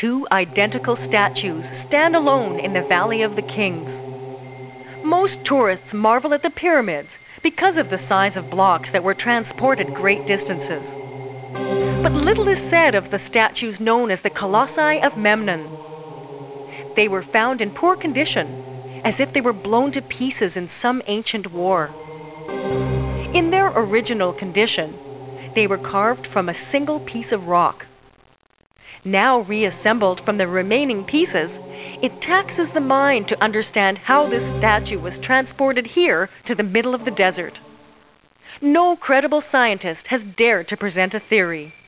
two identical statues stand alone in the Valley of the Kings. Most tourists marvel at the pyramids because of the size of blocks that were transported great distances. But little is said of the statues known as the Colossi of Memnon. They were found in poor condition, as if they were blown to pieces in some ancient war. In their original condition, they were carved from a single piece of rock. Now reassembled from the remaining pieces, it taxes the mind to understand how this statue was transported here to the middle of the desert. No credible scientist has dared to present a theory.